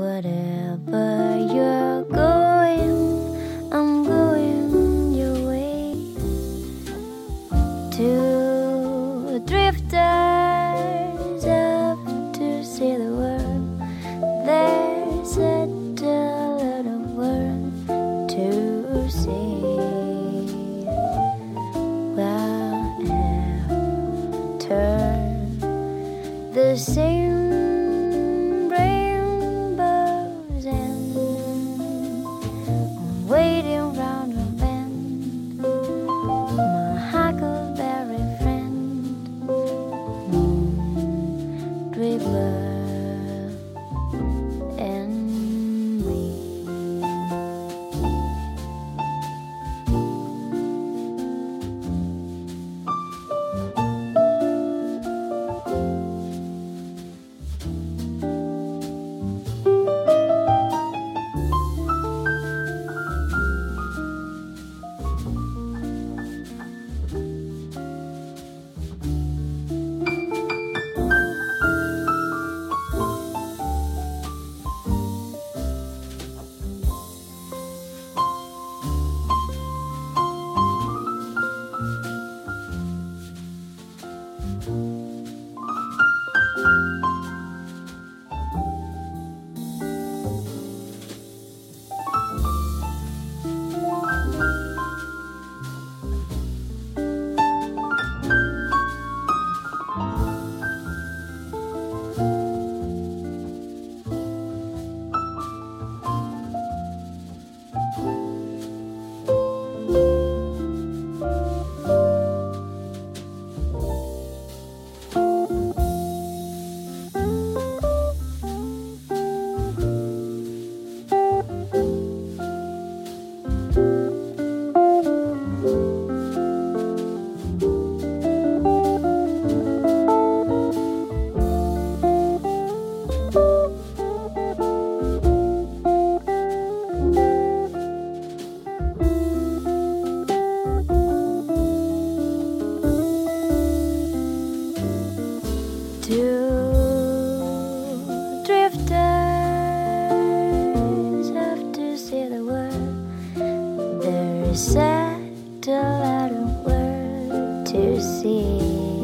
Wherever you're going, I'm going your way. Two drifters up to see the world. There's a lot of world to see. Well, after the same rainbows end, I'm waiting round the bend, my huckleberry friend, river and me. Two drifters have to see the world. There's a lot of world to see.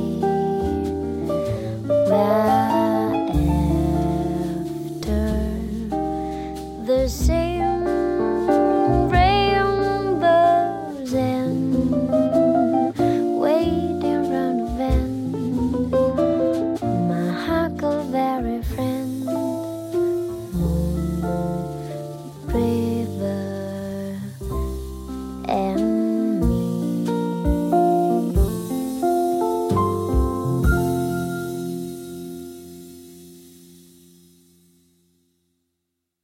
Well, after the same rainbows end, waiting round the bend, my huckleberry friend, moon, river, and